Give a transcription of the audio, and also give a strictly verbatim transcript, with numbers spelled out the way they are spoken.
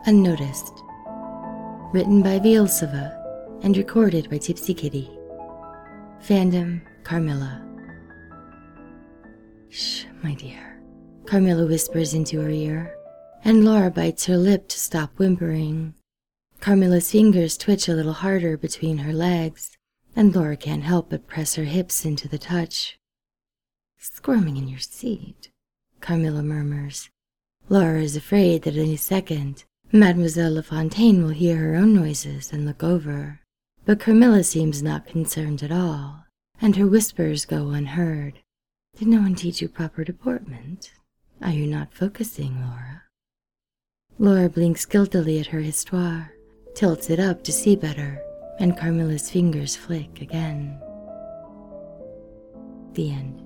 Unnoticed. Written by Violsova and recorded by Tipsy Kitty. Fandom, Carmilla. Shh, my dear, Carmilla whispers into her ear, and Laura bites her lip to stop whimpering. Carmilla's fingers twitch a little harder between her legs, and Laura can't help but press her hips into the touch. Squirming in your seat, Carmilla murmurs. Laura is afraid that any second, Mademoiselle Lafontaine will hear her own noises and look over, but Carmilla seems not concerned at all, and her whispers go unheard. Did no one teach you proper deportment? Are you not focusing, Laura? Laura blinks guiltily at her histoire, tilts it up to see better, and Carmilla's fingers flick again. The end.